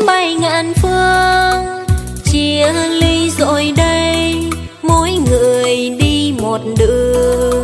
bay ngàn phương, chia ly rồi đây mỗi người đi một đường.